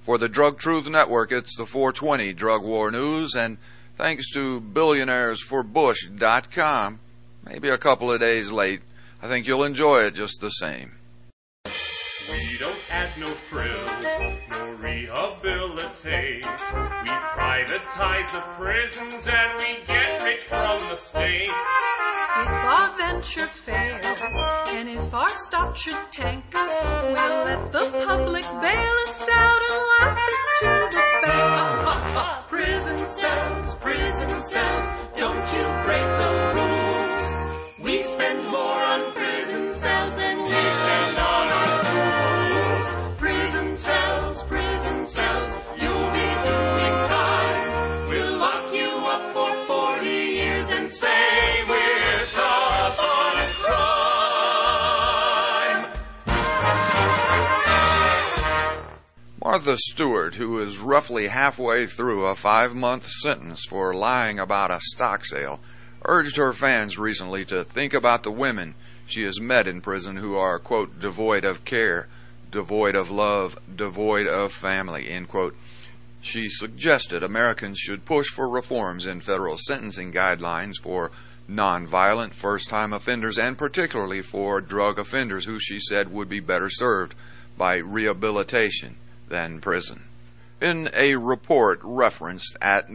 For the Drug Truth Network, it's the 420 Drug War News, and thanks to billionairesforbush.com, maybe a couple of days late, I think you'll enjoy it just the same. We don't add no frills, nor rehabilitate. We privatize the prisons and we get rich from the state. If our venture fails, and if our stock should tank, we'll let the public bail us out and laugh it to the bank. Prison cells, don't you break the rules. We spend more on prison cells than we spend on our schools. Prison cells, you'll be doing time. We'll lock you up for 40 years and say we're tough on crime. Martha Stewart, who is roughly halfway through a 5-month sentence for lying about a stock sale, urged her fans recently to think about the women she has met in prison who are, quote, devoid of care, devoid of love, devoid of family, end quote. She suggested Americans should push for reforms in federal sentencing guidelines for nonviolent first-time offenders and particularly for drug offenders who she said would be better served by rehabilitation than prison. In a report referenced at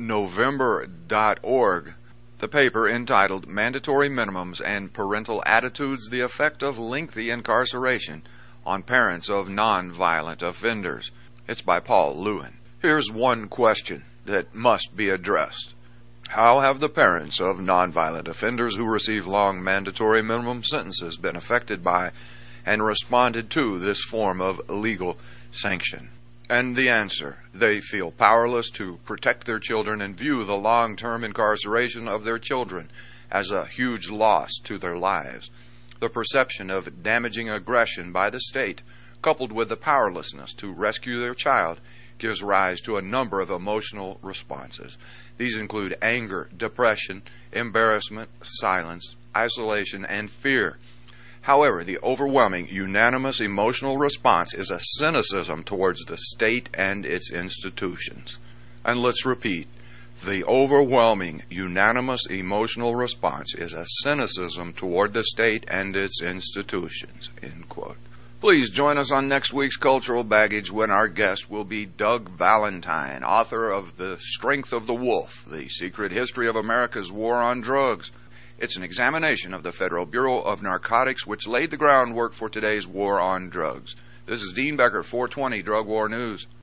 November.org, the paper entitled Mandatory Minimums and Parental Attitudes, the Effect of Lengthy Incarceration on Parents of Nonviolent Offenders. It's by Paul Lewin. Here's one question that must be addressed. How have the parents of nonviolent offenders who receive long mandatory minimum sentences been affected by and responded to this form of legal sanction? And the answer, they feel powerless to protect their children and view the long-term incarceration of their children as a huge loss to their lives. The perception of damaging aggression by the state, coupled with the powerlessness to rescue their child, gives rise to a number of emotional responses. These include anger, depression, embarrassment, silence, isolation, and fear. However, the overwhelming, unanimous emotional response is a cynicism towards the state and its institutions. And let's repeat, the overwhelming, unanimous emotional response is a cynicism toward the state and its institutions, end quote. Please join us on next week's Cultural Baggage when our guest will be Doug Valentine, author of The Strength of the Wolf, The Secret History of America's War on Drugs. It's an examination of the Federal Bureau of Narcotics, which laid the groundwork for today's war on drugs. This is Dean Becker, 420 Drug War News.